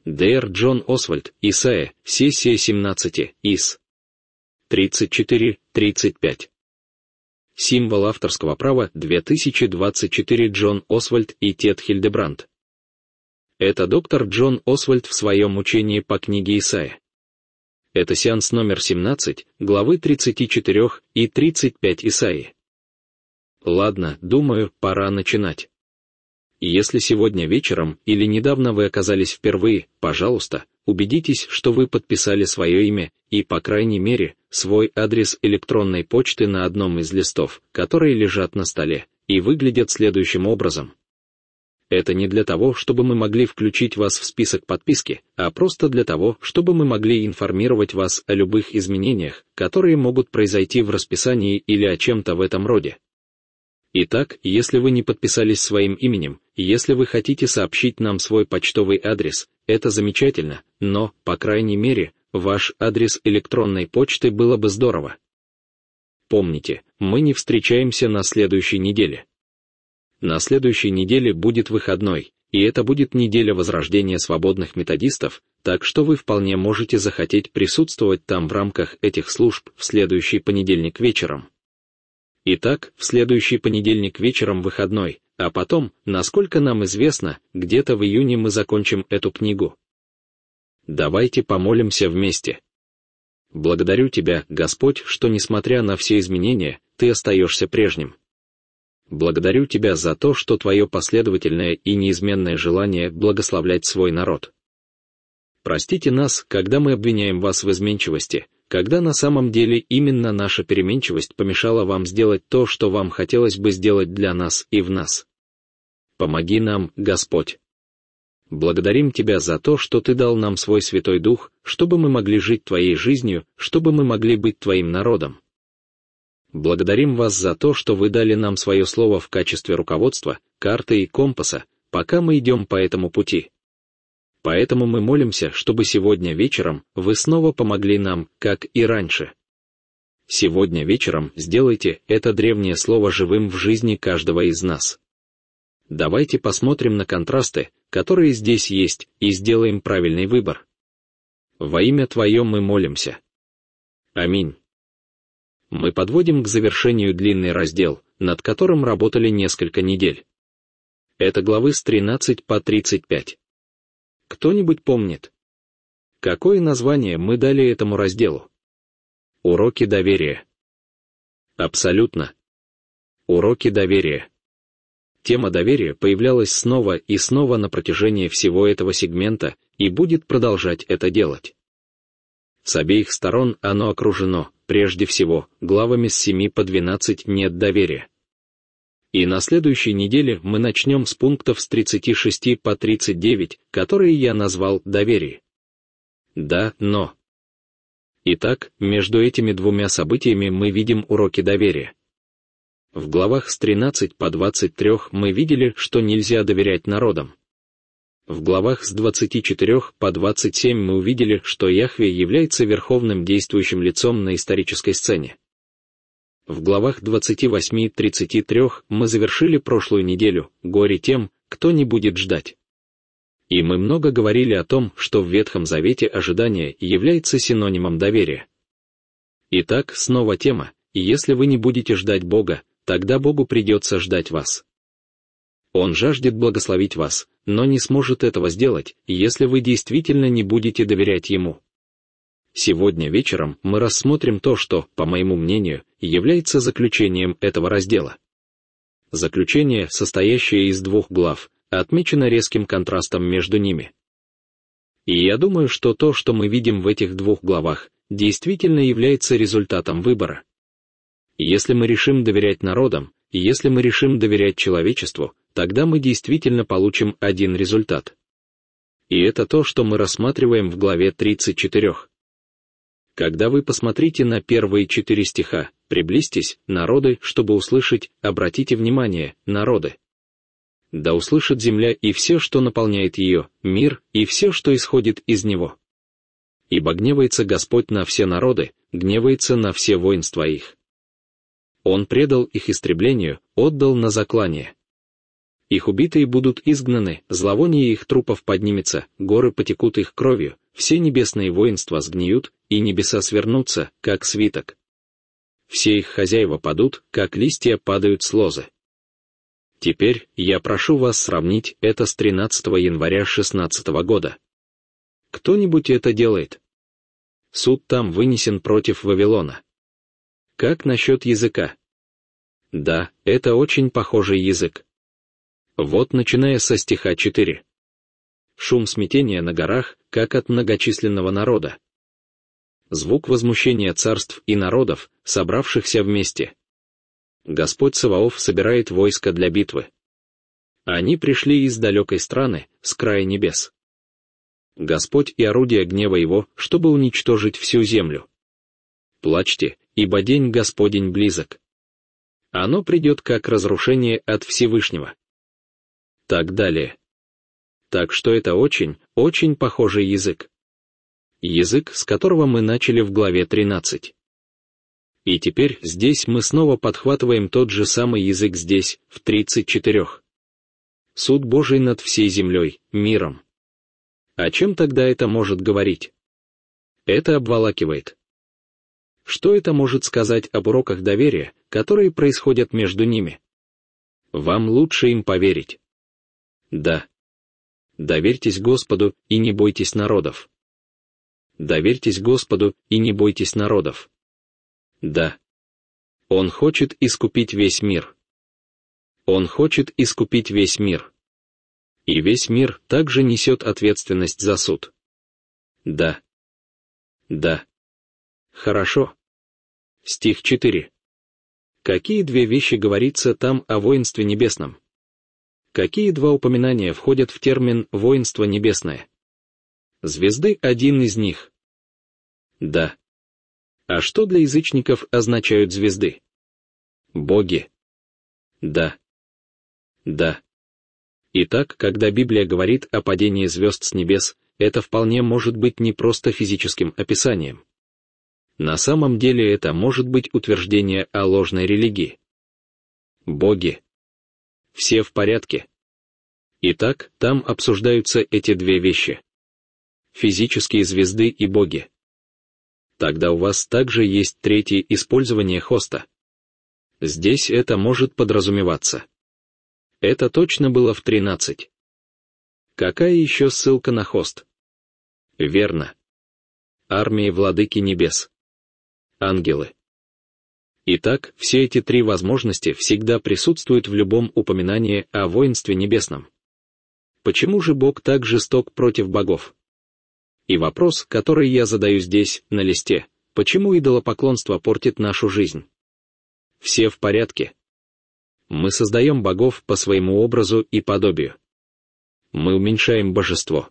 Д.Р. Джон Освальд, Исайя, сессия 17, Ис. 34-35. Символ авторского права 2024 Джон Освальд и Тед Хильдебранд. Это доктор Джон Освальд в своем учении по книге Исайя. Это сеанс номер 17, главы 34 и 35 Исаии. Ладно, думаю, пора начинать. Если сегодня вечером или недавно вы оказались впервые, пожалуйста, убедитесь, что вы подписали свое имя и, по крайней мере, свой адрес электронной почты на одном из листов, которые лежат на столе, и выглядят следующим образом. Это не для того, чтобы мы могли включить вас в список подписки, а просто для того, чтобы мы могли информировать вас о любых изменениях, которые могут произойти в расписании или о чем-то в этом роде. Итак, если вы не подписались своим именем, если вы хотите сообщить нам свой почтовый адрес, это замечательно, но, по крайней мере, ваш адрес электронной почты было бы здорово. Помните, мы не встречаемся на следующей неделе. На следующей неделе будет выходной, и это будет неделя возрождения свободных методистов, так что вы вполне можете захотеть присутствовать там в рамках этих служб в следующий понедельник вечером. Итак, в следующий понедельник вечером выходной, а потом, насколько нам известно, где-то в июне мы закончим эту книгу. Давайте помолимся вместе. Благодарю Тебя, Господь, что, несмотря на все изменения, Ты остаешься прежним. Благодарю Тебя за то, что Твое последовательное и неизменное желание благословлять свой народ. Простите нас, когда мы обвиняем вас в изменчивости, когда на самом деле именно наша переменчивость помешала вам сделать то, что вам хотелось бы сделать для нас и в нас. Помоги нам, Господь. Благодарим Тебя за то, что Ты дал нам свой Святой Дух, чтобы мы могли жить Твоей жизнью, чтобы мы могли быть Твоим народом. Благодарим Вас за то, что Вы дали нам свое Слово в качестве руководства, карты и компаса, пока мы идем по этому пути. Поэтому мы молимся, чтобы сегодня вечером Вы снова помогли нам, как и раньше. Сегодня вечером сделайте это древнее слово живым в жизни каждого из нас. Давайте посмотрим на контрасты, которые здесь есть, и сделаем правильный выбор. Во имя Твое мы молимся. Аминь. Мы подводим к завершению длинный раздел, над которым работали несколько недель. Это главы с 13 по 35. Кто-нибудь помнит? Какое название мы дали этому разделу? Уроки доверия. Абсолютно. Уроки доверия. Тема доверия появлялась снова и снова на протяжении всего этого сегмента и будет продолжать это делать. С обеих сторон оно окружено, прежде всего, главами с 7 по 12 «нет доверия». И на следующей неделе мы начнем с пунктов с 36 по 39, которые я назвал «доверие». Да, но. Итак, между этими двумя событиями мы видим уроки доверия. В главах с 13 по 23 мы видели, что нельзя доверять народам. В главах с 24 по 27 мы увидели, что Яхве является верховным действующим лицом на исторической сцене. В главах 28-33 мы завершили прошлую неделю «Горе тем, кто не будет ждать». И мы много говорили о том, что в Ветхом Завете ожидание является синонимом доверия. Итак, снова тема: если вы не будете ждать Бога, тогда Богу придется ждать вас. Он жаждет благословить вас, но не сможет этого сделать, если вы действительно не будете доверять Ему. Сегодня вечером мы рассмотрим то, что, по моему мнению, является заключением этого раздела. Заключение, состоящее из 2 глав, отмечено резким контрастом между ними. И я думаю, что то, что мы видим в этих 2 главах, действительно является результатом выбора. Если мы решим доверять народам, если мы решим доверять человечеству, тогда мы действительно получим один результат. И это то, что мы рассматриваем в главе 34. Когда вы посмотрите на первые 4 стиха, приблизьтесь, народы, чтобы услышать, обратите внимание, народы. Да услышит земля и все, что наполняет ее, мир и все, что исходит из него. Ибо гневается Господь на все народы, гневается на все воинства их. Он предал их истреблению, отдал на заклание. Их убитые будут изгнаны, зловоние их трупов поднимется, горы потекут их кровью, все небесные воинства сгниют, и небеса свернутся, как свиток. Все их хозяева падут, как листья падают с лозы. Теперь я прошу вас сравнить это с 13 января 16 года. Кто-нибудь это делает? Суд там вынесен против Вавилона. Как насчет языка? Да, это очень похожий язык. Вот начиная со стиха 4. Шум смятения на горах, как от многочисленного народа. Звук возмущения царств и народов, собравшихся вместе. Господь Саваоф собирает войско для битвы. Они пришли из далекой страны, с края небес. Господь и орудие гнева его, чтобы уничтожить всю землю. Плачьте, ибо день Господень близок. Оно придет как разрушение от Всевышнего. Так далее. Так что это очень, очень похожий язык. Язык, с которого мы начали в главе 13. И теперь здесь мы снова подхватываем тот же самый язык здесь, в 34. Суд Божий над всей землей, миром. О чем тогда это может говорить? Это обволакивает. Что это может сказать об уроках доверия, которые происходят между ними? Вам лучше им поверить. Да. Доверьтесь Господу и не бойтесь народов. Доверьтесь Господу и не бойтесь народов. Да. Он хочет искупить весь мир. Он хочет искупить весь мир. И весь мир также несет ответственность за суд. Да. Да. Хорошо. Стих 4. Какие две вещи говорится там о воинстве небесном? Какие два упоминания входят в термин «воинство небесное»? Звезды — один из них. Да. А что для язычников означают звезды? Боги. Да. Да. Итак, когда Библия говорит о падении звезд с небес, это вполне может быть не просто физическим описанием. На самом деле это может быть утверждение о ложной религии. Боги. Все в порядке. Итак, там обсуждаются эти две вещи. Физические звезды и боги. Тогда у вас также есть третье использование хоста. Здесь это может подразумеваться. Это точно было в 13. Какая еще ссылка на хост? Верно. Армии Владыки Небес. Ангелы. Итак, все эти три возможности всегда присутствуют в любом упоминании о воинстве небесном. Почему же Бог так жесток против богов? И вопрос, который я задаю здесь, на листе, почему идолопоклонство портит нашу жизнь? Все в порядке. Мы создаем богов по своему образу и подобию. Мы уменьшаем божество.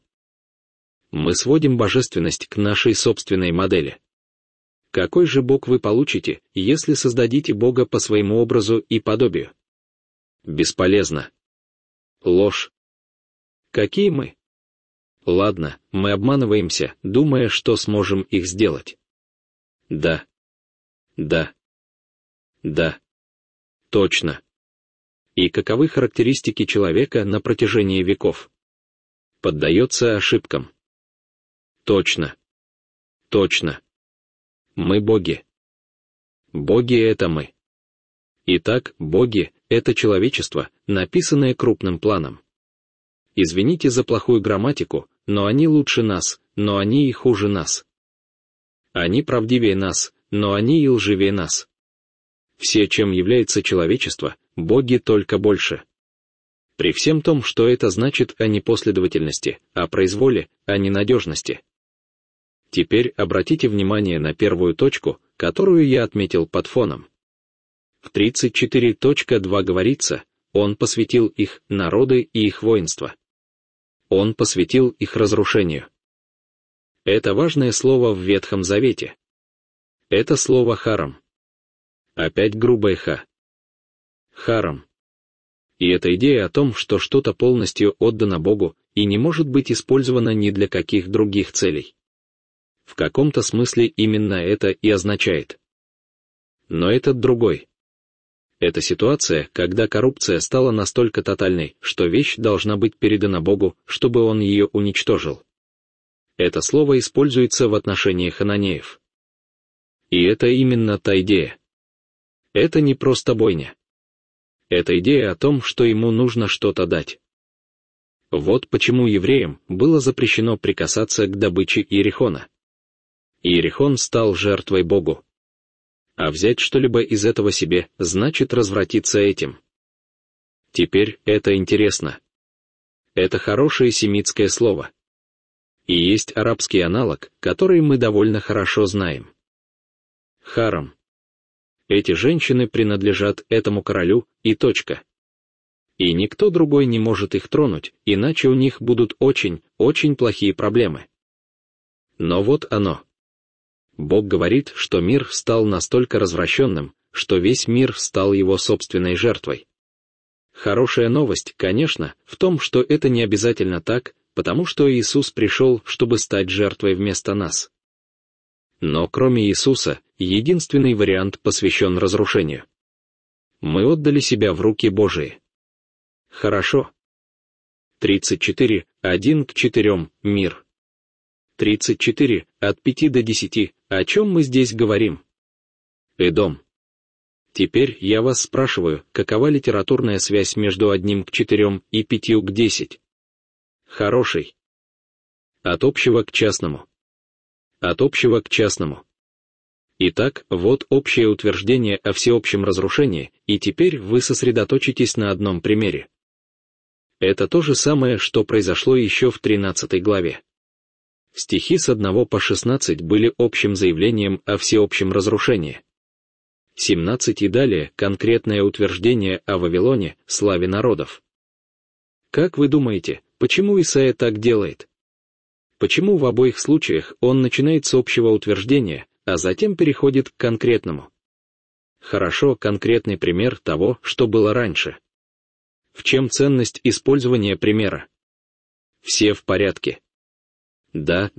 Мы сводим божественность к нашей собственной модели. Какой же Бог вы получите, если создадите Бога по своему образу и подобию? Бесполезно. Ложь. Какие мы? Ладно, мы обманываемся, думая, что сможем их сделать. Да. Да. Да. Точно. И каковы характеристики человека на протяжении веков? Поддается ошибкам. Точно. Точно. Мы боги. Боги — это мы. Итак, боги — это человечество, написанное крупным планом. Извините за плохую грамматику, но они лучше нас, но они и хуже нас. Они правдивее нас, но они и лживее нас. Все, чем является человечество, боги только больше. При всем том, что это значит о непоследовательности, о произволе, о ненадежности. Теперь обратите внимание на первую точку, которую я отметил под фоном. В 34.2 говорится, Он посвятил их народы и их воинства. Он посвятил их разрушению. Это важное слово в Ветхом Завете. Это слово «харам». Опять грубое «ха». Харам. И эта идея о том, что что-то полностью отдано Богу и не может быть использовано ни для каких других целей. В каком-то смысле именно это и означает. Но этот другой. Это ситуация, когда коррупция стала настолько тотальной, что вещь должна быть передана Богу, чтобы Он ее уничтожил. Это слово используется в отношении хананеев. И это именно та идея. Это не просто бойня. Это идея о том, что ему нужно что-то дать. Вот почему евреям было запрещено прикасаться к добыче Иерихона. Иерихон стал жертвой Богу. А взять что-либо из этого себе, значит развратиться этим. Теперь это интересно. Это хорошее семитское слово. И есть арабский аналог, который мы довольно хорошо знаем. Харам. Эти женщины принадлежат этому королю, и точка. И никто другой не может их тронуть, иначе у них будут очень, очень плохие проблемы. Но вот оно. Бог говорит, что мир стал настолько развращенным, что весь мир стал его собственной жертвой. Хорошая новость, конечно, в том, что это не обязательно так, потому что Иисус пришел, чтобы стать жертвой вместо нас. Но кроме Иисуса, единственный вариант посвящен разрушению. Мы отдали себя в руки Божии. Хорошо. 34, 1-4, мир. 34, от 5 до 10, о чем мы здесь говорим? Эдом. Теперь я вас спрашиваю, какова литературная связь между 1-4 и 5-10? Хороший. От общего к частному. От общего к частному. Итак, вот общее утверждение о всеобщем разрушении, и теперь вы сосредоточитесь на одном примере. Это то же самое, что произошло еще в 13 главе. Стихи с 1 по 16 были общим заявлением о всеобщем разрушении. 17 и далее — конкретное утверждение о Вавилоне, славе народов. Как вы думаете, почему Исаия так делает? Почему в обоих случаях он начинает с общего утверждения, а затем переходит к конкретному? Хорошо, конкретный пример того, что было раньше. В чем ценность использования примера? Все в порядке. Да.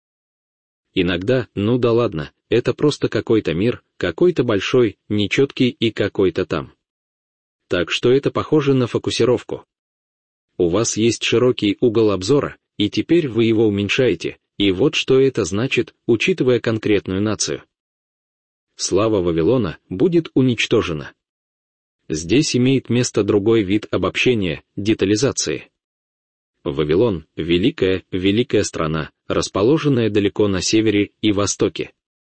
Иногда, ну да ладно, это просто какой-то мир, какой-то большой, нечеткий и какой-то там. Так что это похоже на фокусировку. У вас есть широкий угол обзора, и теперь вы его уменьшаете, и вот что это значит, учитывая конкретную нацию. Слава Вавилона будет уничтожена. Здесь имеет место другой вид обобщения, детализации. Вавилон — великая страна, расположенная далеко на севере и востоке.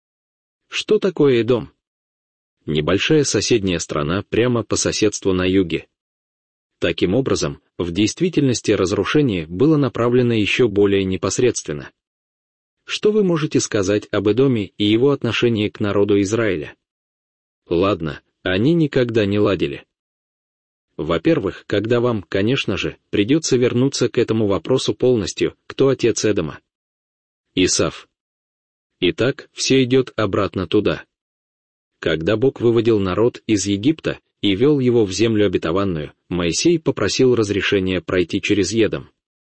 Что такое Эдом? Небольшая соседняя страна прямо по соседству на юге. Таким образом, в действительности разрушение было направлено еще более непосредственно. Что вы можете сказать об Эдоме и его отношении к народу Израиля? Ладно, они никогда не ладили. Во-первых, когда вам, конечно же, придется вернуться к этому вопросу полностью, кто отец Эдома? Исав. Итак, все идет обратно туда. Когда Бог выводил народ из Египта и вел его в землю обетованную, Моисей попросил разрешения пройти через Едом.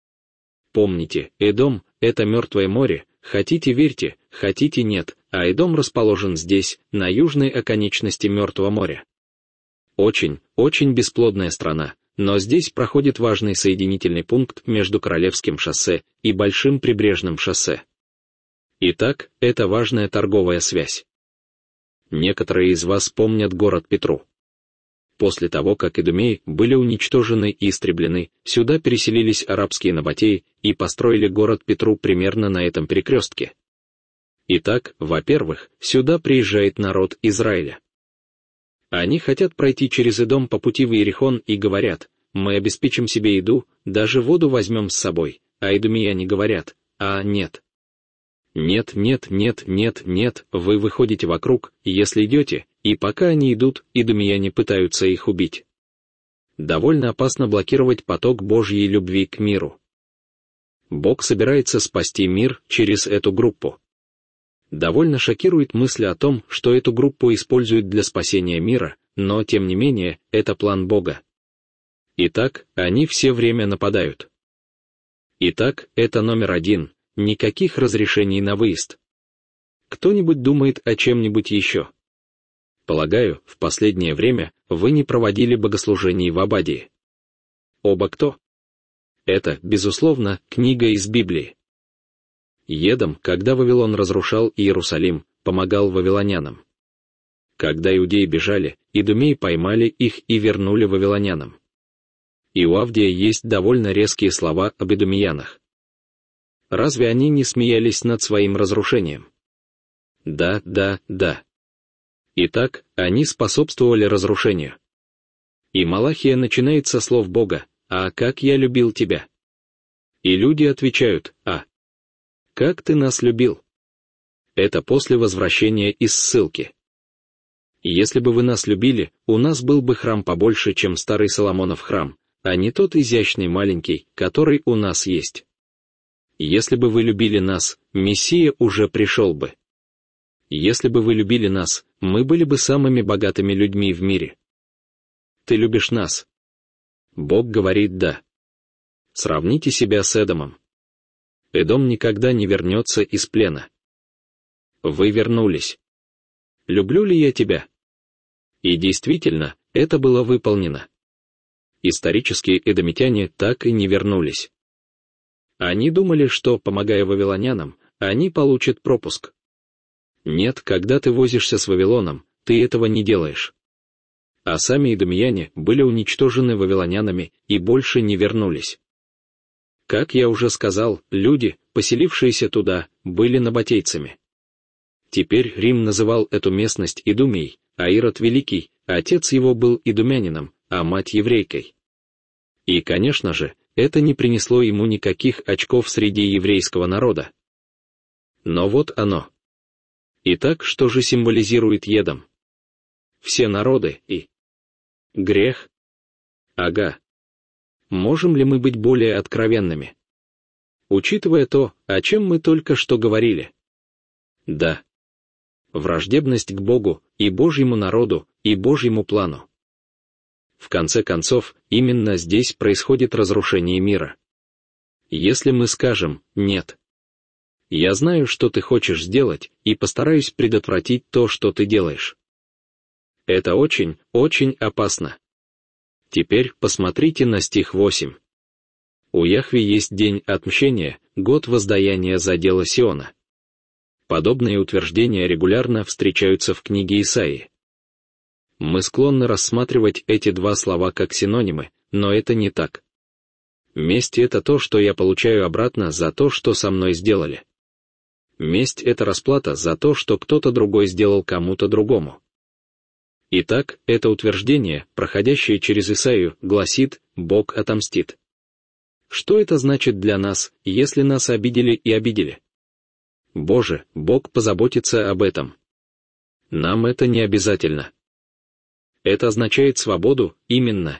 Помните, Эдом — это мертвое море, хотите верьте, хотите нет, а Эдом расположен здесь, на южной оконечности Мертвого моря. Очень, очень бесплодная страна, но здесь проходит важный соединительный пункт между Королевским шоссе и Большим прибрежным шоссе. Итак, это важная торговая связь. Некоторые из вас помнят город Петру. После того, как идумеи были уничтожены и истреблены, сюда переселились арабские набатеи и построили город Петру примерно на этом перекрестке. Итак, во-первых, сюда приезжает народ Израиля. Они хотят пройти через Эдом по пути в Иерихон и говорят: мы обеспечим себе еду, даже воду возьмем с собой, а идумеяне говорят: а нет. Нет, вы выходите вокруг, если идете, и пока они идут, идумеяне пытаются их убить. Довольно опасно блокировать поток Божьей любви к миру. Бог собирается спасти мир через эту группу. Довольно шокирует мысль о том, что эту группу используют для спасения мира, но, тем не менее, это план Бога. Итак, они все время нападают. Итак, это номер 1. Никаких разрешений на выезд. Кто-нибудь думает о чем-нибудь еще? Полагаю, в последнее время вы не проводили богослужений в Абадии. Оба кто? Это, безусловно, книга из Библии. Едом, когда Вавилон разрушал Иерусалим, помогал вавилонянам. Когда иудеи бежали, идумеи поймали их и вернули вавилонянам. И у Авдия есть довольно резкие слова об идумеянах. Разве они не смеялись над своим разрушением? Да, да, да. Итак, они способствовали разрушению. И Малахия начинает со слов Бога: «А как я любил тебя». И люди отвечают: «А как ты нас любил». Это после возвращения из ссылки. Если бы вы нас любили, у нас был бы храм побольше, чем старый Соломонов храм, а не тот изящный маленький, который у нас есть. Если бы вы любили нас, Мессия уже пришел бы. Если бы вы любили нас, мы были бы самыми богатыми людьми в мире. Ты любишь нас? Бог говорит «да». Сравните себя с Эдомом. Эдом никогда не вернется из плена. Вы вернулись. Люблю ли я тебя? И действительно, это было выполнено. Исторические эдомитяне так и не вернулись. Они думали, что, помогая вавилонянам, они получат пропуск. Нет, когда ты возишься с Вавилоном, ты этого не делаешь. А сами идумеяне были уничтожены вавилонянами и больше не вернулись. Как я уже сказал, люди, поселившиеся туда, были набатейцами. Теперь Рим называл эту местность Идумией, а Ирод Великий, отец его был идумянином, а мать еврейкой. И, конечно же, это не принесло ему никаких очков среди еврейского народа. Но вот оно. Итак, что же символизирует Едом? Все народы и грех? Ага. Можем ли мы быть более откровенными? Учитывая то, о чем мы только что говорили. Да. Враждебность к Богу, и Божьему народу, и Божьему плану. В конце концов, именно здесь происходит разрушение мира. Если мы скажем «нет», я знаю, что ты хочешь сделать, и постараюсь предотвратить то, что ты делаешь. Это очень, очень опасно. Теперь посмотрите на стих 8. У Яхве есть день отмщения, год воздаяния за дело Сиона. Подобные утверждения регулярно встречаются в книге Исаии. Мы склонны рассматривать эти два слова как синонимы, но это не так. Месть — это то, что я получаю обратно за то, что со мной сделали. Месть — это расплата за то, что кто-то другой сделал кому-то другому. Итак, это утверждение, проходящее через Исаию, гласит: Бог отомстит. Что это значит для нас, если нас обидели и обидели? Боже, Бог позаботится об этом. Нам это не обязательно. Это означает свободу, именно.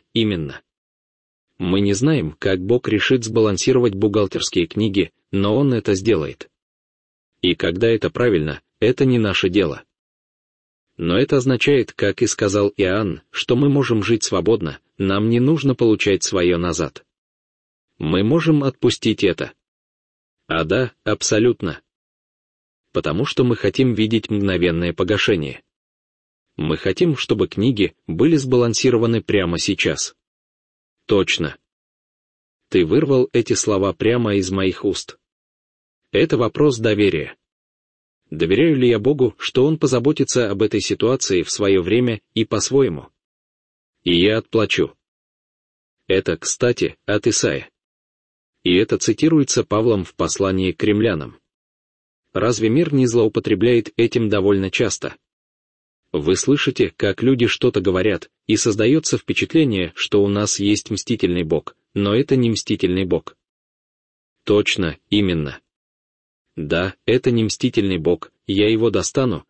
Мы не знаем, как Бог решит сбалансировать бухгалтерские книги, но Он это сделает. И когда это правильно, это не наше дело. Но это означает, как и сказал Иоанн, что мы можем жить свободно, нам не нужно получать свое назад. Мы можем отпустить это. А да, абсолютно. Потому что мы хотим видеть мгновенное погашение. Мы хотим, чтобы книги были сбалансированы прямо сейчас. Точно. Ты вырвал эти слова прямо из моих уст. Это вопрос доверия. Доверяю ли я Богу, что Он позаботится об этой ситуации в свое время и по-своему? И я отплачу. Это, кстати, от Исаия. И это цитируется Павлом в послании к римлянам. Разве мир не злоупотребляет этим довольно часто? Вы слышите, как люди что-то говорят, и создается впечатление, что у нас есть мстительный Бог, но это не мстительный Бог. Точно, именно. Да, это не мстительный Бог, я его достану.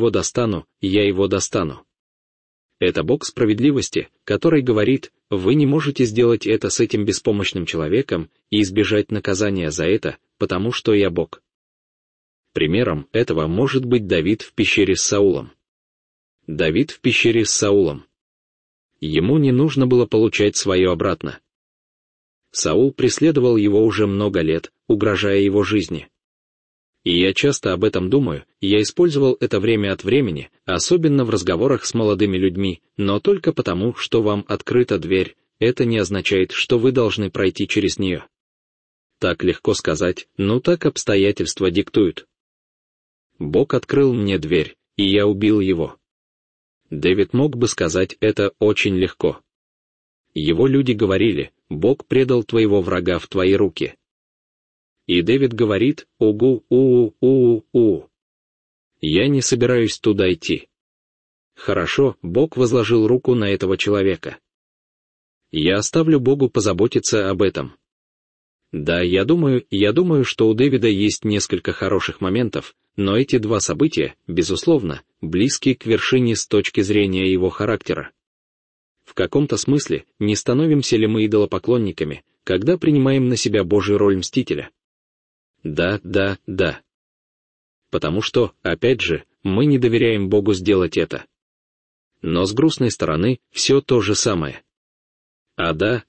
Это Бог справедливости, который говорит: вы не можете сделать это с этим беспомощным человеком и избежать наказания за это, потому что я Бог. Примером этого может быть Давид в пещере с Саулом. Давид в пещере с Саулом. Ему не нужно было получать свое обратно. Саул преследовал его уже много лет, угрожая его жизни. И я часто об этом думаю, я использовал это время от времени, особенно в разговорах с молодыми людьми, но только потому, что вам открыта дверь, это не означает, что вы должны пройти через нее. Так легко сказать, но так обстоятельства диктуют. Бог открыл мне дверь, и я убил его. Дэвид мог бы сказать это очень легко. Его люди говорили: Бог предал твоего врага в твои руки. И Дэвид говорит: угу. Я не собираюсь туда идти. Хорошо, Бог возложил руку на этого человека. Я оставлю Богу позаботиться об этом. Да, я думаю, что у Дэвида есть несколько хороших моментов, но эти два события, безусловно, близки к вершине с точки зрения его характера. В каком-то смысле, не становимся ли мы идолопоклонниками, когда принимаем на себя Божью роль мстителя? Да. Потому что, опять же, мы не доверяем Богу сделать это. Но с грустной стороны, все то же самое. Да.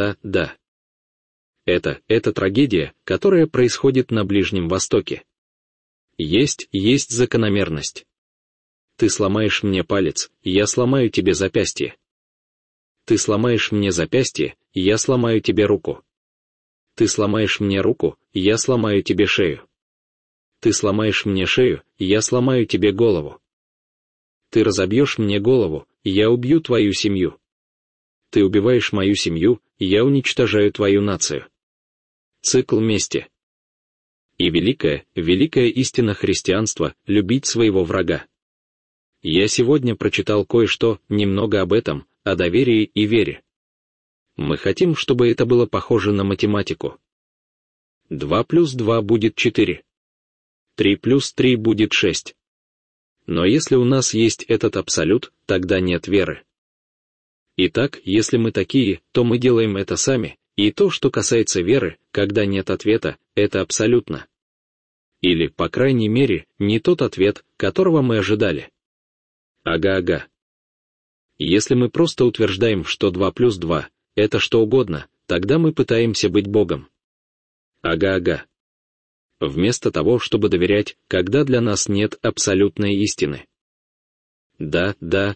Это трагедия, которая происходит на Ближнем Востоке. Есть закономерность. Ты сломаешь мне палец, я сломаю тебе запястье. Ты сломаешь мне запястье, я сломаю тебе руку. Ты сломаешь мне руку, я сломаю тебе шею. Ты сломаешь мне шею, я сломаю тебе голову. Ты разобьешь мне голову, я убью твою семью. Ты убиваешь мою семью, я уничтожаю твою нацию. Цикл мести. И великая истина христианства — любить своего врага. Я сегодня прочитал кое-что, немного об этом, о доверии и вере. Мы хотим, чтобы это было похоже на математику. 2 плюс 2 будет 4. 3 плюс 3 будет 6. Но если у нас есть этот абсолют, тогда нет веры. Итак, если мы такие, то мы делаем это сами, и то, что касается веры, когда нет ответа, это абсолютно. Или, по крайней мере, не тот ответ, которого мы ожидали. Ага. Если мы просто утверждаем, что 2 плюс 2 — это что угодно, тогда мы пытаемся быть Богом. Ага. Вместо того, чтобы доверять, когда для нас нет абсолютной истины. Да.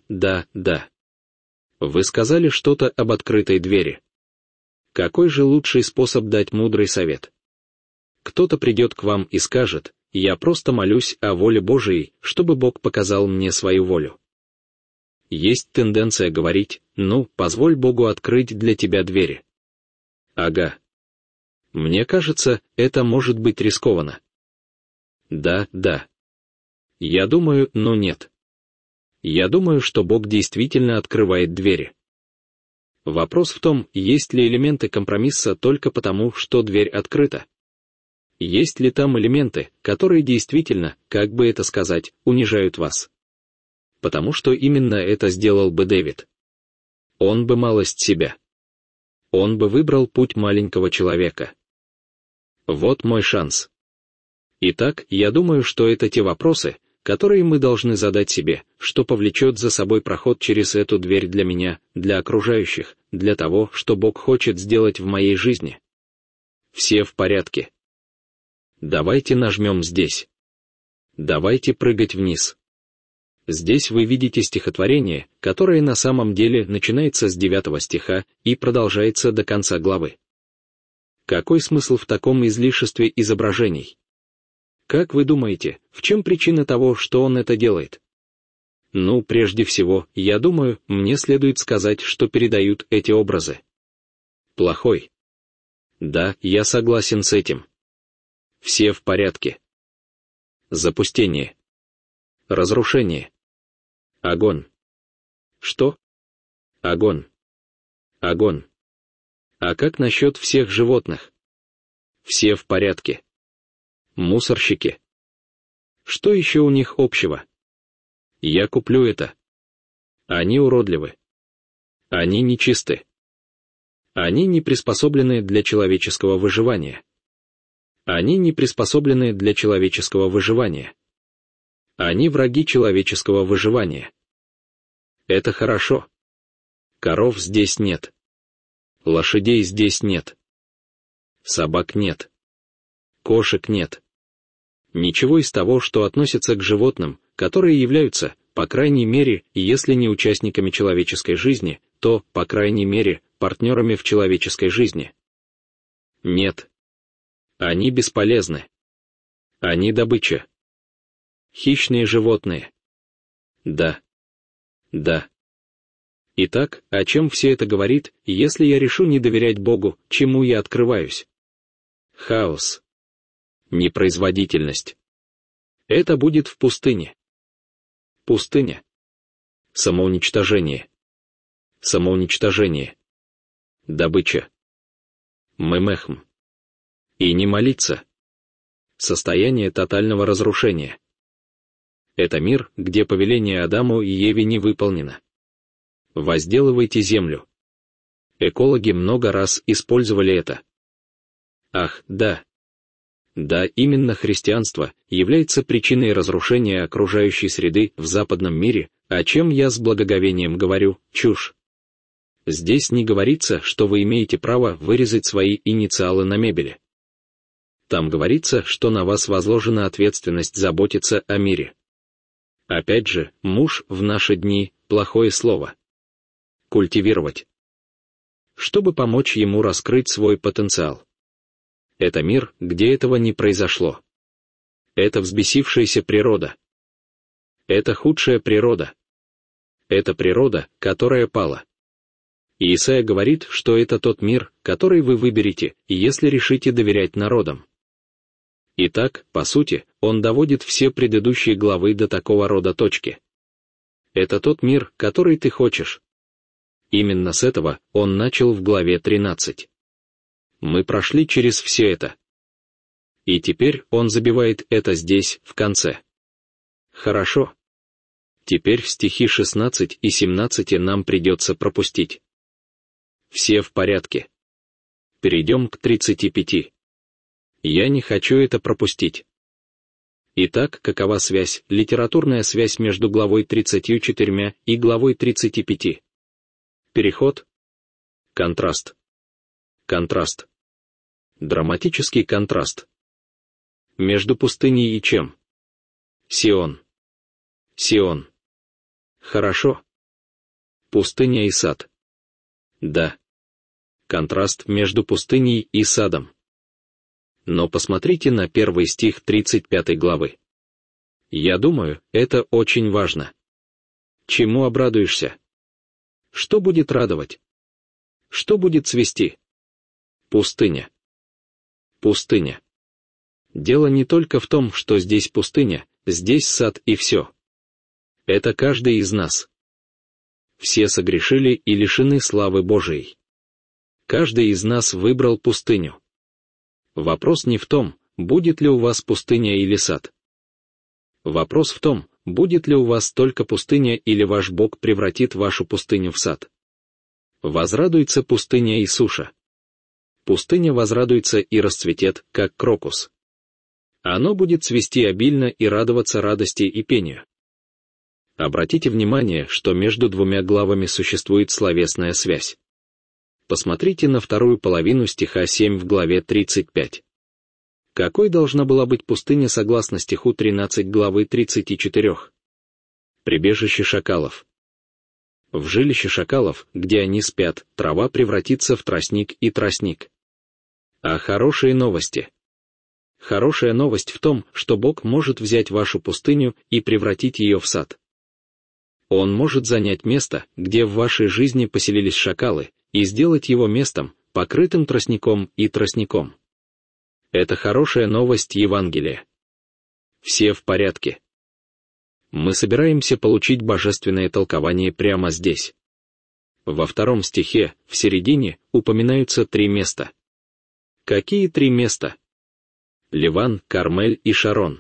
Вы сказали что-то об открытой двери. Какой же лучший способ дать мудрый совет? Кто-то придет к вам и скажет: «Я просто молюсь о воле Божией, чтобы Бог показал мне свою волю». Есть тенденция говорить: «Ну, позволь Богу открыть для тебя двери». Ага. Мне кажется, это может быть рискованно. Да. Я думаю, но нет. Я думаю, что Бог действительно открывает двери. Вопрос в том, есть ли элементы компромисса только потому, что дверь открыта. Есть ли там элементы, которые действительно, как бы это сказать, унижают вас? Потому что именно это сделал бы Дэвид. Он бы малость себя. Он бы выбрал путь маленького человека. Вот мой шанс. Итак, я думаю, что это те вопросы, которые мы должны задать себе, что повлечет за собой проход через эту дверь для меня, для окружающих, для того, что Бог хочет сделать в моей жизни. Все в порядке. Давайте нажмем здесь. Давайте прыгать вниз. Здесь вы видите стихотворение, которое на самом деле начинается с 9 стиха и продолжается до конца главы. Какой смысл в таком излишестве изображений? Как вы думаете, в чем причина того, что он это делает? Ну, прежде всего, я думаю, мне следует сказать, что передают эти образы. Плохой. Да, я согласен с этим. Все в порядке. Запустение. Разрушение. Огонь. Что? Огонь. А как насчет всех животных? Все в порядке. Мусорщики. Что еще у них общего? Я куплю это. Они уродливы. Они нечисты. Они не приспособлены для человеческого выживания. Они не приспособлены для человеческого выживания. Они враги человеческого выживания. Это хорошо. Коров здесь нет. Лошадей здесь нет. Собак нет. Кошек нет. Ничего из того, что относится к животным, которые являются, по крайней мере, если не участниками человеческой жизни, то, по крайней мере, партнерами в человеческой жизни. Нет. Они бесполезны. Они добыча. Хищные животные. Да. Да. Итак, о чем все это говорит, если я решу не доверять Богу, чему я открываюсь? Хаос. Непроизводительность. Это будет в пустыне. Пустыня. Самоуничтожение. Самоуничтожение. Добыча. Мемехм. И не молиться. Состояние тотального разрушения. Это мир, где повеление Адаму и Еве не выполнено. Возделывайте землю. Экологи много раз использовали это. Ах, да. Да, именно христианство является причиной разрушения окружающей среды в западном мире, о чем я с благоговением говорю, чушь. Здесь не говорится, что вы имеете право вырезать свои инициалы на мебели. Там говорится, что на вас возложена ответственность заботиться о мире. Опять же, муж в наши дни – плохое слово. Культивировать. Чтобы помочь ему раскрыть свой потенциал. Это мир, где этого не произошло. Это взбесившаяся природа. Это худшая природа. Это природа, которая пала. И Исайя говорит, что это тот мир, который вы выберете, если решите доверять народам. Итак, по сути, он доводит все предыдущие главы до такого рода точки. Это тот мир, который ты хочешь. Именно с этого он начал в главе 13. Мы прошли через все это. И теперь он забивает это здесь, в конце. Хорошо. Теперь стихи 16 и 17 нам придется пропустить. Все в порядке. Перейдем к 35. Я не хочу это пропустить. Итак, какова связь, литературная связь между главой 34 и главой 35? Переход. Контраст. Контраст. Драматический контраст. Между пустыней и чем? Сион. Сион. Хорошо. Пустыня и сад. Да. Контраст между пустыней и садом. Но посмотрите на первый стих 35 главы. Я думаю, это очень важно. Чему обрадуешься? Что будет радовать? Что будет цвести? Пустыня. Пустыня. Дело не только в том, что здесь пустыня, здесь сад и все. Это каждый из нас. Все согрешили и лишены славы Божией. Каждый из нас выбрал пустыню. Вопрос не в том, будет ли у вас пустыня или сад. Вопрос в том, будет ли у вас только пустыня или ваш Бог превратит вашу пустыню в сад. Возрадуется пустыня и суша. Пустыня возрадуется и расцветет, как крокус. Оно будет цвести обильно и радоваться радости и пению. Обратите внимание, что между двумя главами существует словесная связь. Посмотрите на вторую половину стиха 7 в главе 35. Какой должна была быть пустыня согласно стиху 13 главы 34? Прибежище шакалов. В жилище шакалов, где они спят, трава превратится в тростник и тростник. А хорошие новости. Хорошая новость в том, что Бог может взять вашу пустыню и превратить ее в сад. Он может занять место, где в вашей жизни поселились шакалы, и сделать его местом, покрытым тростником и тростником. Это хорошая новость Евангелия. Все в порядке. Мы собираемся получить божественное толкование прямо здесь. Во 2 стихе, в середине, упоминаются 3 места. Какие 3 места? Ливан, Кармель и Шарон.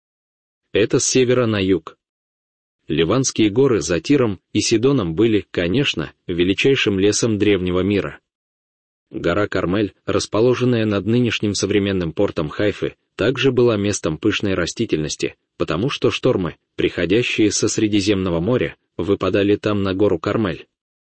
Это с севера на юг. Ливанские горы за Тиром и Сидоном были, конечно, величайшим лесом древнего мира. Гора Кармель, расположенная над нынешним современным портом Хайфы, также была местом пышной растительности, потому что штормы, приходящие со Средиземного моря, выпадали там на гору Кармель.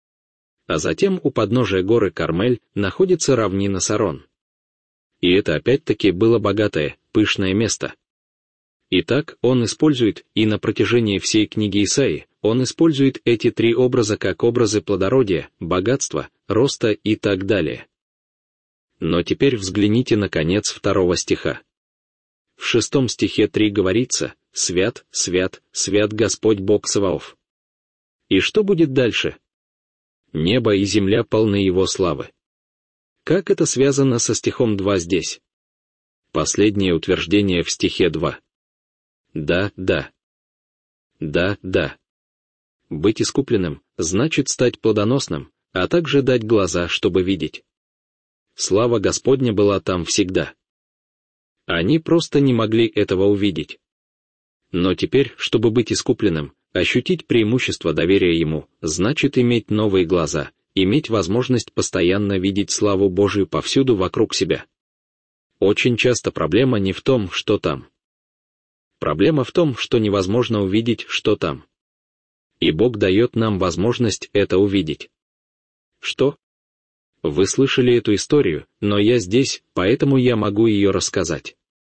А затем у подножия горы Кармель находится равнина Сарон. И это опять-таки было богатое, пышное место. Итак, он использует, и на протяжении всей книги Исаии, он использует эти три образа как образы плодородия, богатства, роста и так далее. Но теперь взгляните на конец 2 стиха. В 6 стихе 3 говорится: «Свят, свят, свят Господь Бог Саваоф». И что будет дальше? Небо и земля полны Его славы. Как это связано со стихом 2 здесь? Последнее утверждение в стихе 2. Да, да. Да, да. Быть искупленным значит стать плодоносным, а также дать глаза, чтобы видеть. Слава Господня была там всегда. Они просто не могли этого увидеть. Но теперь, чтобы быть искупленным, ощутить преимущество доверия Ему, значит иметь новые глаза, иметь возможность постоянно видеть славу Божию повсюду вокруг себя. Очень часто проблема не в том, что там. Проблема в том, что невозможно увидеть, что там. И Бог дает нам возможность это увидеть. Что? Вы слышали эту историю, но я здесь, поэтому я могу ее рассказать.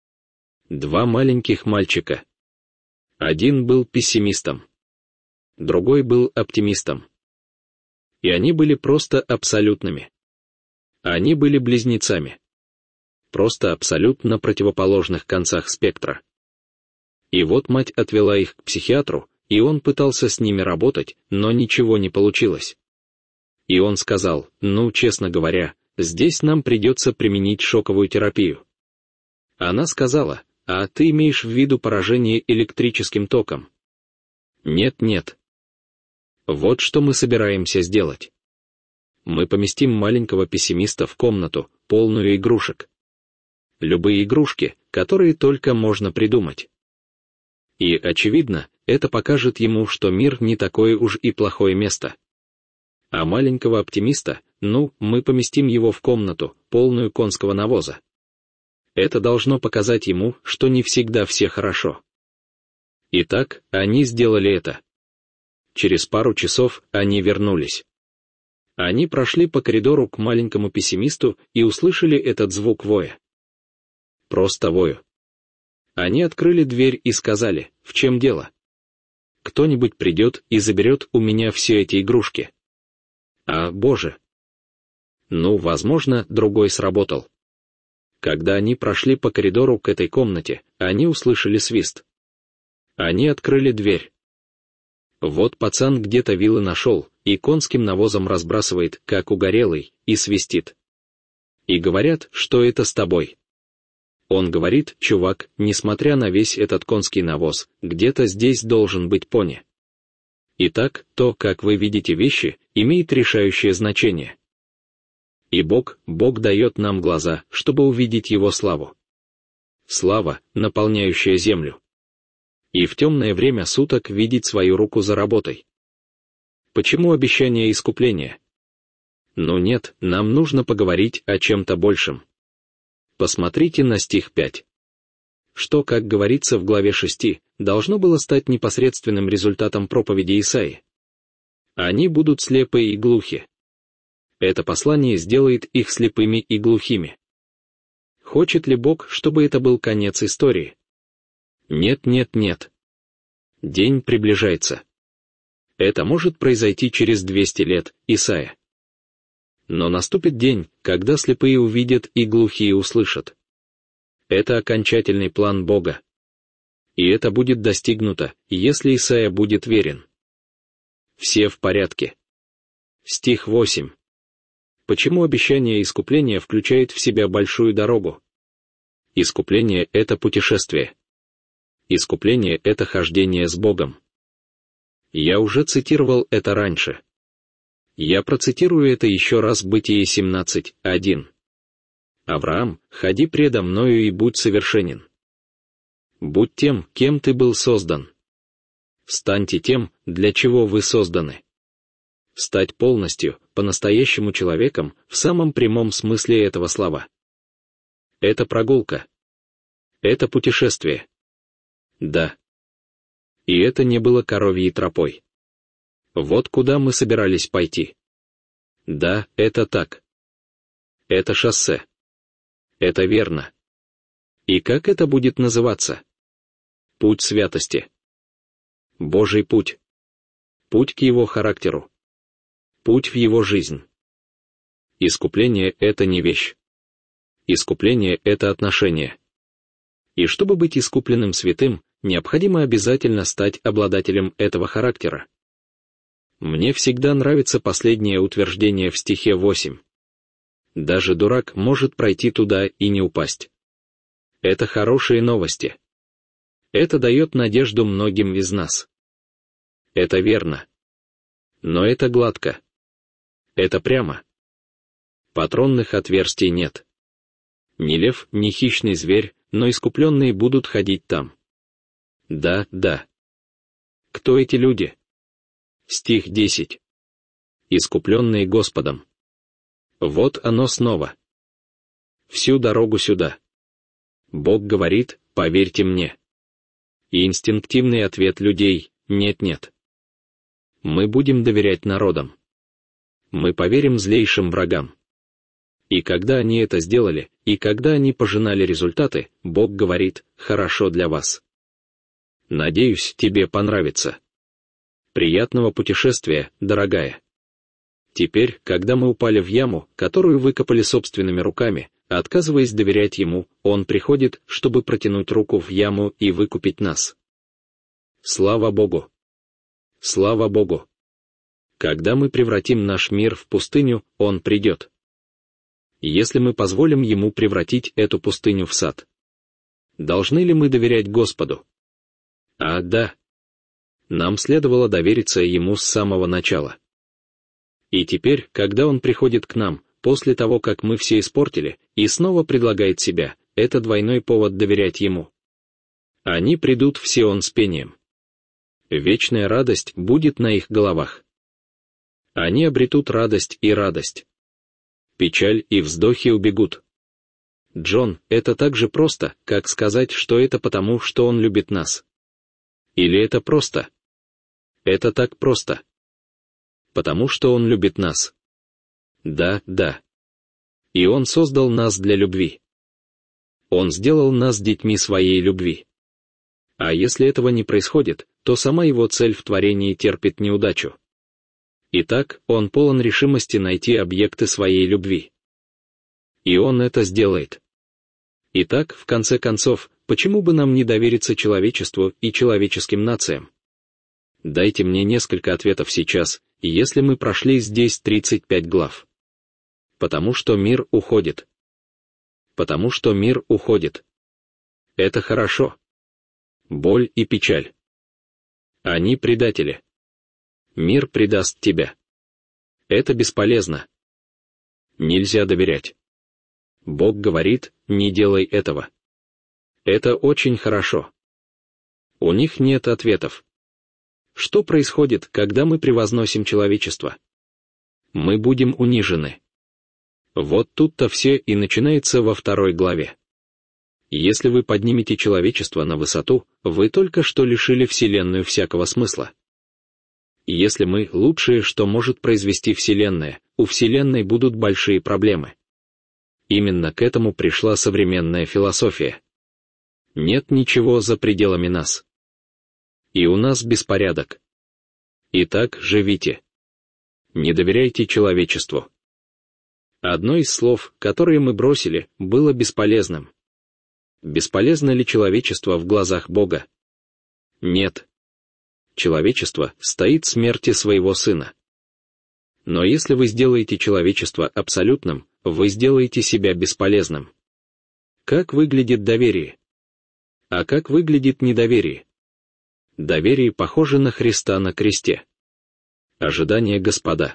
2 маленьких мальчика. Один был пессимистом. Другой был оптимистом. И они были просто абсолютными. Они были близнецами. Просто абсолютно противоположных концах спектра. И вот мать отвела их к психиатру, и он пытался с ними работать, но ничего не получилось. И он сказал: «Ну, честно говоря, здесь нам придется применить шоковую терапию». Она сказала: «А ты имеешь в виду поражение электрическим током?» «Нет, нет. Вот что мы собираемся сделать. Мы поместим маленького пессимиста в комнату, полную игрушек. Любые игрушки, которые только можно придумать. И, очевидно, это покажет ему, что мир не такое уж и плохое место. А маленького оптимиста, мы поместим его в комнату, полную конского навоза. Это должно показать ему, что не всегда все хорошо». Итак, они сделали это. Через пару часов они вернулись. Они прошли по коридору к маленькому пессимисту и услышали этот звук воя. Просто вою. Они открыли дверь и сказали: «В чем дело? Кто-нибудь придет и заберет у меня все эти игрушки». А, Боже! Возможно, другой сработал. Когда они прошли по коридору к этой комнате, они услышали свист. Они открыли дверь. Вот пацан где-то вилы нашел, и конским навозом разбрасывает, как угорелый, и свистит. И говорят, что это с тобой. Он говорит: «Чувак, несмотря на весь этот конский навоз, где-то здесь должен быть пони». Итак, то, как вы видите вещи, имеет решающее значение. И Бог дает нам глаза, чтобы увидеть Его славу. Слава, наполняющая землю. И в темное время суток видеть свою руку за работой. Почему обещание искупления? Нет, нам нужно поговорить о чем-то большем. Посмотрите на стих 5. Что, как говорится в главе 6, должно было стать непосредственным результатом проповеди Исаии? Они будут слепы и глухи. Это послание сделает их слепыми и глухими. Хочет ли Бог, чтобы это был конец истории? Нет, нет, нет. День приближается. Это может произойти через 200 лет, Исайя. Но наступит день, когда слепые увидят и глухие услышат. Это окончательный план Бога. И это будет достигнуто, если Исайя будет верен. Все в порядке. Стих 8. Почему обещание искупления включает в себя большую дорогу? Искупление — это путешествие. Искупление — это хождение с Богом. Я уже цитировал это раньше. Я процитирую это еще раз, Бытие 17:1. «Авраам, ходи предо мною и будь совершенен. Будь тем, кем ты был создан. Станьте тем, для чего вы созданы». Стать полностью, по-настоящему человеком, в самом прямом смысле этого слова. Это прогулка. Это путешествие. Да. И это не было коровьей тропой. Вот куда мы собирались пойти. Да, это так. Это шоссе. Это верно. И как это будет называться? Путь святости. Божий путь. Путь к Его характеру. Путь в Его жизнь. Искупление — это не вещь. Искупление — это отношение. И чтобы быть искупленным святым, необходимо обязательно стать обладателем этого характера. Мне всегда нравится последнее утверждение в стихе 8. Даже дурак может пройти туда и не упасть. Это хорошие новости. Это дает надежду многим из нас. Это верно. Но это гладко. Это прямо. Патронных отверстий нет. Ни лев, ни хищный зверь, но искупленные будут ходить там. Да, да. Кто эти люди? Стих 10. Искупленные Господом. Вот оно снова. Всю дорогу сюда. Бог говорит: поверьте мне. И инстинктивный ответ людей: нет-нет. Мы будем доверять народам. Мы поверим злейшим врагам. И когда они это сделали, и когда они пожинали результаты, Бог говорит: хорошо для вас. Надеюсь, тебе понравится. Приятного путешествия, дорогая. Теперь, когда мы упали в яму, которую выкопали собственными руками, отказываясь доверять Ему, Он приходит, чтобы протянуть руку в яму и выкупить нас. Слава Богу! Слава Богу! Когда мы превратим наш мир в пустыню, Он придет. Если мы позволим Ему превратить эту пустыню в сад. Должны ли мы доверять Господу? Да. Нам следовало довериться Ему с самого начала. И теперь, когда Он приходит к нам, после того, как мы все испортили, и снова предлагает себя, это двойной повод доверять Ему. Они придут в Сион с пением. Вечная радость будет на их головах. Они обретут радость и радость. Печаль и вздохи убегут. Джон, это так же просто, как сказать, что это потому, что Он любит нас. Или это просто? Это так просто. Потому что Он любит нас. Да, да. И Он создал нас для любви. Он сделал нас детьми своей любви. А если этого не происходит, то сама Его цель в творении терпит неудачу. Итак, Он полон решимости найти объекты своей любви. И Он это сделает. Итак, в конце концов, почему бы нам не довериться человечеству и человеческим нациям? Дайте мне несколько ответов сейчас, если мы прошли здесь 35 глав. Потому что мир уходит. Потому что мир уходит. Это хорошо. Боль и печаль. Они предатели. Мир предаст тебя. Это бесполезно. Нельзя доверять. Бог говорит: не делай этого. Это очень хорошо. У них нет ответов. Что происходит, когда мы превозносим человечество? Мы будем унижены. Вот тут-то все и начинается во 2 главе. Если вы поднимете человечество на высоту, вы только что лишили Вселенную всякого смысла. Если мы лучшие, что может произвести Вселенная, у Вселенной будут большие проблемы. Именно к этому пришла современная философия. Нет ничего за пределами нас. И у нас беспорядок. Итак, живите. Не доверяйте человечеству. Одно из слов, которые мы бросили, было бесполезным. Бесполезно ли человечество в глазах Бога? Нет. Человечество стоит смерти своего Сына. Но если вы сделаете человечество абсолютным, вы сделаете себя бесполезным. Как выглядит доверие? А как выглядит недоверие? Доверие похоже на Христа на кресте. Ожидание Господа.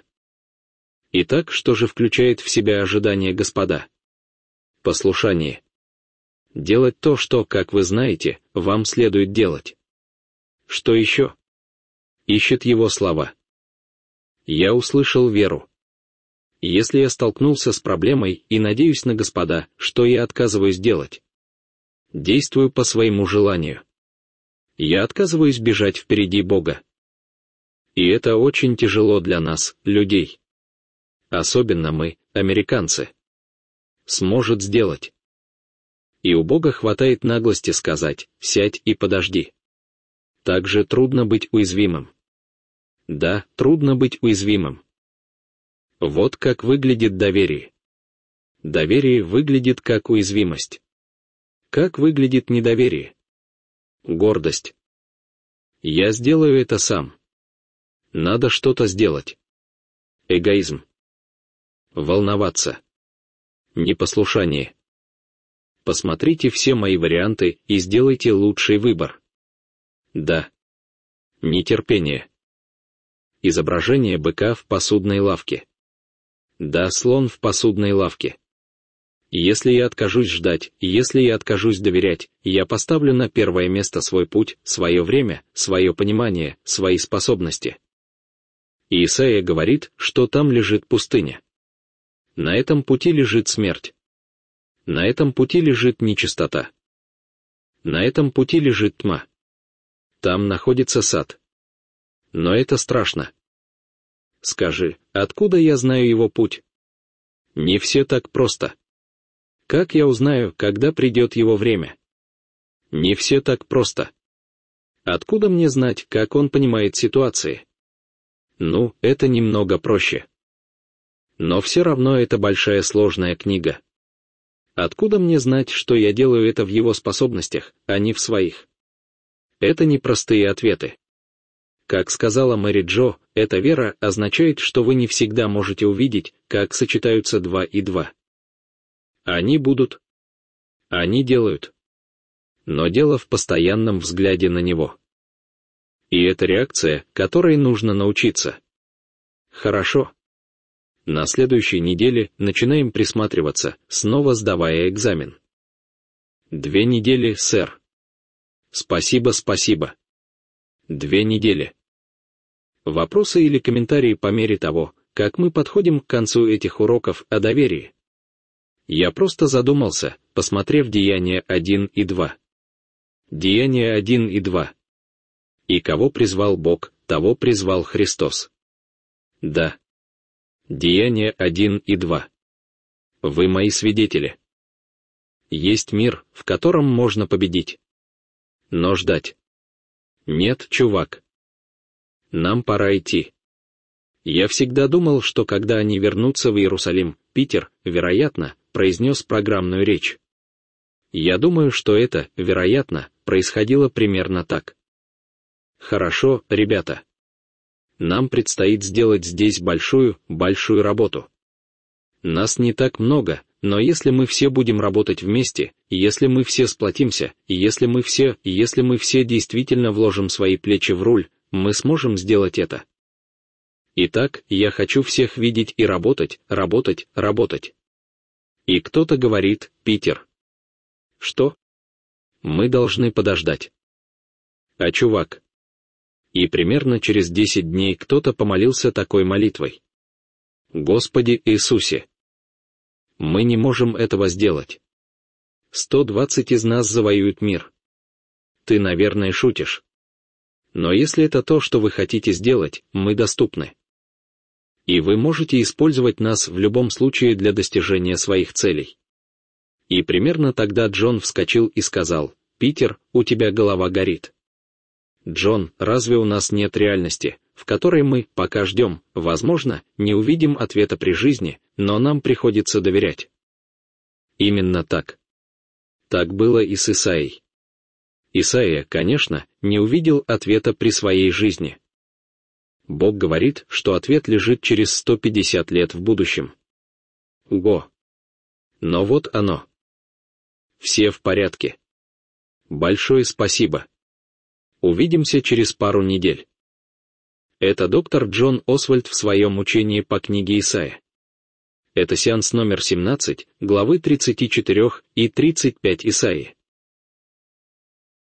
Итак, что же включает в себя ожидание Господа? Послушание. Делать то, что, как вы знаете, вам следует делать. Что еще? Ищет Его слова. Я услышал веру. Если я столкнулся с проблемой и надеюсь на Господа, что я отказываюсь делать? Действую по своему желанию. Я отказываюсь бежать впереди Бога. И это очень тяжело для нас, людей. Особенно мы, американцы. Сможет сделать. И у Бога хватает наглости сказать: «Сядь и подожди». Также трудно быть уязвимым. Да, трудно быть уязвимым. Вот как выглядит доверие. Доверие выглядит как уязвимость. Как выглядит недоверие? Гордость. Я сделаю это сам. Надо что-то сделать. Эгоизм. Волноваться. Непослушание. Посмотрите все мои варианты и сделайте лучший выбор. Да. Нетерпение. Изображение быка в посудной лавке. Да, слон в посудной лавке. Если я откажусь ждать, если я откажусь доверять, я поставлю на первое место свой путь, свое время, свое понимание, свои способности. И Исаия говорит, что там лежит пустыня. На этом пути лежит смерть. На этом пути лежит нечистота. На этом пути лежит тьма. Там находится сад. Но это страшно. Скажи, откуда я знаю его путь? Не все так просто. Как я узнаю, когда придет его время? Не все так просто. Откуда мне знать, как он понимает ситуации? Ну, это немного проще. Но все равно это большая сложная книга. Откуда мне знать, что я делаю это в его способностях, а не в своих? Это непростые ответы. Как сказала Мэри Джо, эта вера означает, что вы не всегда можете увидеть, как сочетаются 2 и 2. Они будут. Они делают. Но дело в постоянном взгляде на него. И это реакция, которой нужно научиться. Хорошо. На следующей неделе начинаем присматриваться, снова сдавая экзамен. 2 недели, сэр. Спасибо, спасибо. 2 недели. Вопросы или комментарии по мере того, как мы подходим к концу этих уроков о доверии? Я просто задумался, посмотрев Деяния 1 и 2. Деяния 1 и 2. И кого призвал Бог, того призвал Христос. Да. Деяния 1 и 2. Вы мои свидетели. Есть мир, в котором можно победить. Но ждать. Нет, чувак. Нам пора идти. Я всегда думал, что когда они вернутся в Иерусалим, Питер, вероятно, произнес программную речь. Я думаю, что это, вероятно, происходило примерно так. Хорошо, ребята. Нам предстоит сделать здесь большую работу. Нас не так много, но если мы все будем работать вместе, если мы все сплотимся, если мы все действительно вложим свои плечи в руль, мы сможем сделать это. Итак, я хочу всех видеть и работать. И кто-то говорит, Питер. Что? Мы должны подождать. А чувак? И примерно через 10 дней кто-то помолился такой молитвой. Господи Иисусе! Мы не можем этого сделать. 120 из нас завоюют мир. Ты, наверное, шутишь. Но если это то, что вы хотите сделать, мы доступны. И вы можете использовать нас в любом случае для достижения своих целей. И примерно тогда Джон вскочил и сказал, «Питер, у тебя голова горит». Джон, разве у нас нет реальности, в которой мы, пока ждем, возможно, не увидим ответа при жизни, но нам приходится доверять? Именно так. Так было и с Исаией. Исаия, конечно, не увидел ответа при своей жизни. Бог говорит, что ответ лежит через 150 лет в будущем. Го. Но вот оно. Все в порядке. Большое спасибо. Увидимся через пару недель. Это доктор Джон Освальд в своем учении по книге Исаия. Это сеанс номер 17, главы 34 и 35 Исаии.